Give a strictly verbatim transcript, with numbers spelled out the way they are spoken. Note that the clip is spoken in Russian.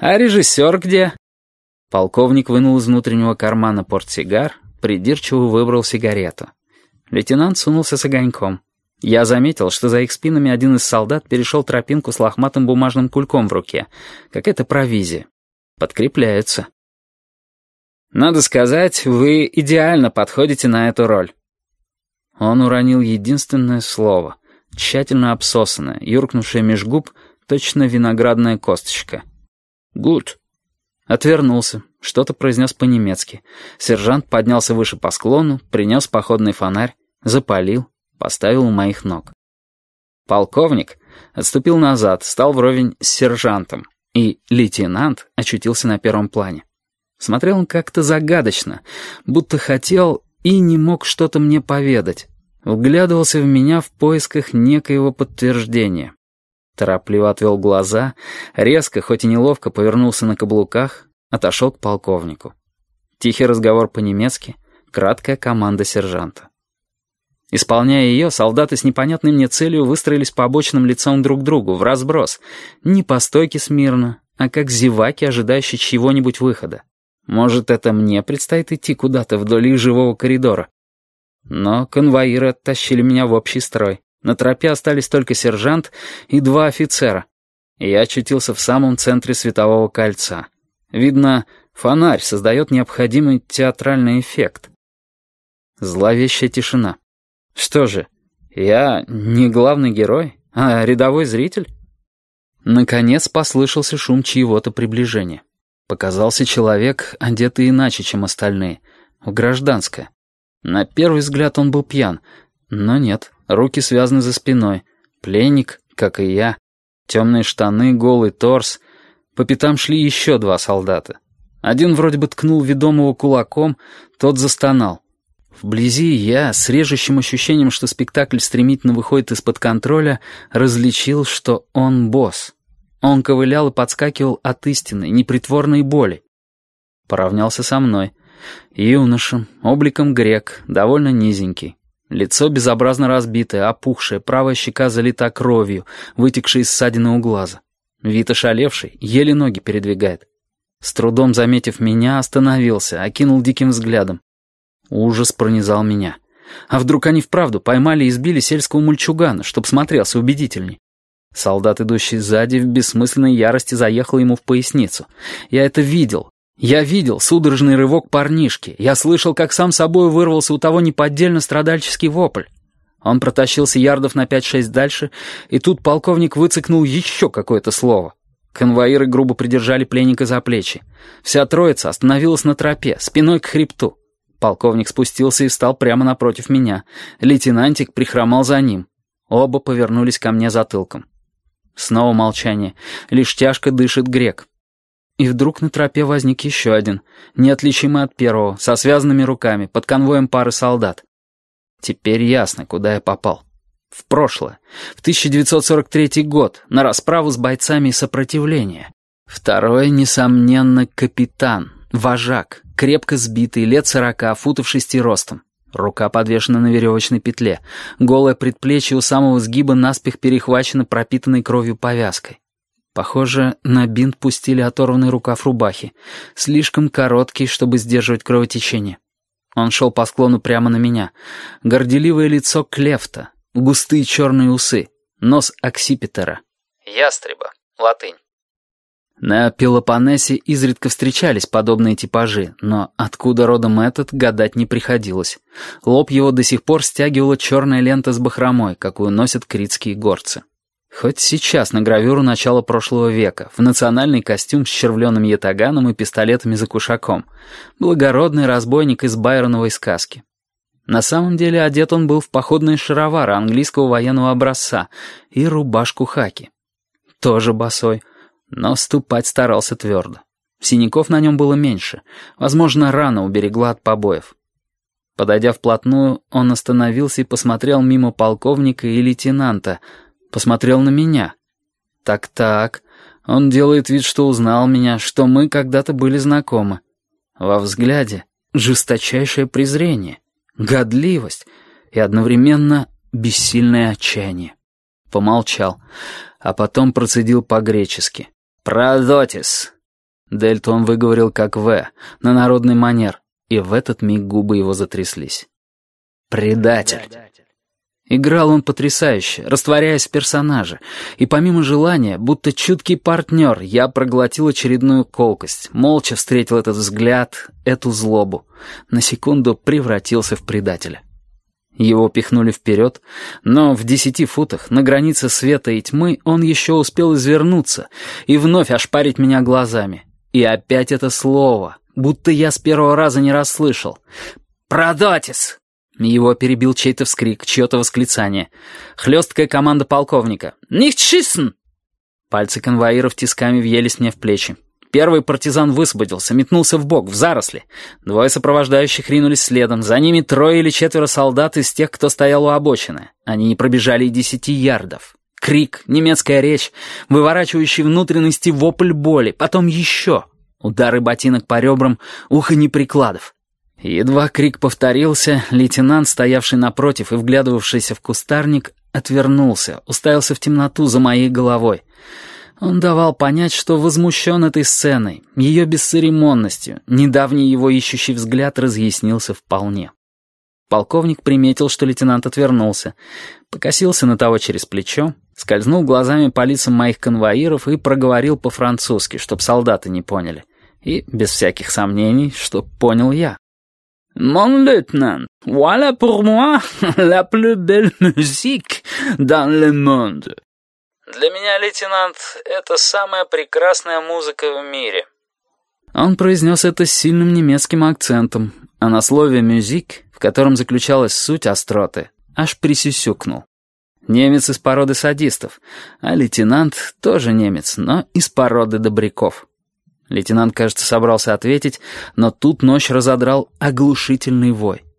«А режиссер где?» Полковник вынул из внутреннего кармана портсигар, придирчиво выбрал сигарету. Лейтенант сунулся с огоньком. Я заметил, что за их спинами один из солдат перешел тропинку с лохматым бумажным кульком в руке. Какая-то провизия. Подкрепляются. «Надо сказать, вы идеально подходите на эту роль». Он уронил единственное слово, тщательно обсосанное, юркнувшее меж губ, точно виноградная косточка. «Гуд». Отвернулся, что-то произнес по-немецки. Сержант поднялся выше по склону, принес походный фонарь, запалил, поставил у моих ног. Полковник отступил назад, стал вровень с сержантом, и лейтенант очутился на первом плане. Смотрел он как-то загадочно, будто хотел и не мог что-то мне поведать. Вглядывался в меня в поисках некоего подтверждения. Торопливо отвел глаза, резко, хоть и неловко, повернулся на каблуках, отошел к полковнику. Тихий разговор по-немецки, краткая команда сержанта. Исполняя ее, солдаты с непонятной мне целью выстроились по обочинам лицом друг к другу, в разброс. Не по стойке смирно, а как зеваки, ожидающие чьего-нибудь выхода. Может, это мне предстоит идти куда-то вдоль их живого коридора? Но конвоиры оттащили меня в общий строй. На тропе остались только сержант и два офицера. И я очутился в самом центре светового кольца. Видно, фонарь создает необходимый театральный эффект. Зловещая тишина. Что же, я не главный герой, а рядовой зритель? Наконец послышался шум чьего-то приближения. Показался человек, одетый иначе, чем остальные, в гражданское. На первый взгляд он был пьян, но нет, руки связаны за спиной. Пленник, как и я, темные штаны, голый торс. По пятам шли еще два солдата. Один вроде бы ткнул ведомого кулаком, тот застонал. Вблизи я, с режущим ощущением, что спектакль стремительно выходит из-под контроля, различил, что он босс. Он ковылял и подскакивал от истинной, непритворной боли. Поравнялся со мной. Юношем, обликом грек, довольно низенький. Лицо безобразно разбитое, опухшее, правая щека залита кровью, вытекшей из ссадины у глаза. Вид ошалевший, еле ноги передвигает. С трудом заметив меня, остановился, окинул диким взглядом. Ужас пронизал меня. А вдруг они вправду поймали и избили сельского мальчугана, чтоб смотрелся убедительней? Солдат, идущий сзади, в бессмысленной ярости заехал ему в поясницу. Я это видел. Я видел судорожный рывок парнишки. Я слышал, как сам собой вырвался у того неподдельно страдальческий вопль. Он протащился ярдов на пять-шесть дальше, и тут полковник выцыкнул еще какое-то слово. Конвоиры грубо придержали пленника за плечи. Вся троица остановилась на тропе, спиной к хребту. Полковник спустился и встал прямо напротив меня. Лейтенантик прихромал за ним. Оба повернулись ко мне затылком. Снова молчание. Лишь тяжко дышит грек. И вдруг на тропе возник еще один, неотличимый от первого, со связанными руками, под конвоем пары солдат. Теперь ясно, куда я попал. В прошлое. В тысяча девятьсот сорок третий год, на расправу с бойцами сопротивления. Второй, несомненно, капитан, вожак, крепко сбитый, лет сорока, футов шести ростом. Рука подвешена на веревочной петле. Голое предплечье у самого сгиба наспех перехвачено пропитанной кровью повязкой. Похоже, на бинт пустили оторванный рукав рубахи. Слишком короткий, чтобы сдерживать кровотечение. Он шел по склону прямо на меня. Горделивое лицо Клефта, густые черные усы, нос аксипитера. Ястреба, латынь. На Пелопоннесе изредка встречались подобные типажи, но откуда родом этот, гадать не приходилось. Лоб его до сих пор стягивала черная лента с бахромой, какую носят критские горцы. Хоть сейчас на гравюру начала прошлого века, в национальный костюм с червленым ятаганом и пистолетами за кушаком. Благородный разбойник из байроновой сказки. На самом деле одет он был в походные шаровары английского военного образца и рубашку хаки. Тоже босой, но ступать старался твердо. Синяков на нем было меньше, возможно, рана уберегла от побоев. Подойдя вплотную, он остановился и посмотрел мимо полковника и лейтенанта, посмотрел на меня. Так-так, он делает вид, что узнал меня, что мы когда-то были знакомы. Во взгляде жесточайшее презрение, годливость и одновременно бессильное отчаяние. Помолчал, а потом процедил по-гречески. «Продотис». Дельту он выговорил как «В», на народный манер, и в этот миг губы его затряслись. «Предатель». Играл он потрясающе, растворяясь в персонаже, и помимо желания, будто чуткий партнер, я проглотил очередную колкость, молча встретил этот взгляд, эту злобу, на секунду превратился в предателя. Его пихнули вперед, но в десяти футах, на границе света и тьмы, он еще успел извернуться и вновь ошпарить меня глазами. И опять это слово, будто я с первого раза не расслышал. «Продатис!» Его перебил чей-то вскрик, чье-то восклицание. Хлесткая команда полковника. «Nicht schießen!» Пальцы конвоиров тисками въелись мне в плечи. Первый партизан высвободился, метнулся вбок, в заросли. Двое сопровождающих ринулись следом. За ними трое или четверо солдат из тех, кто стоял у обочины. Они не пробежали и десяти ярдов. Крик, немецкая речь, выворачивающий внутренности вопль боли. Потом еще. Удары ботинок по ребрам, уханье прикладов. Едва крик повторился, лейтенант, стоявший напротив и вглядывавшийся в кустарник, отвернулся, уставился в темноту за моей головой. Он давал понять, что возмущен этой сценой, ее бесцеремонностью. Недавний его ищущий взгляд разъяснился вполне. Полковник приметил, что лейтенант отвернулся, покосился на того через плечо, скользнул глазами по лицам моих конвоиров и проговорил по-французски, чтоб солдаты не поняли. И, без всяких сомнений, чтоб понял я. «Mon lieutenant, voilà pour moi la plus belle musique dans le monde». «Для меня, лейтенант, это самая прекрасная музыка в мире». Он произнес это с сильным немецким акцентом, а на слове «мюзик», в котором заключалась суть остроты, аж присюсюкнул. Немец из породы садистов, а лейтенант тоже немец, но из породы добряков. Лейтенант, кажется, собрался ответить, но тут ночь разодрал оглушительный вой.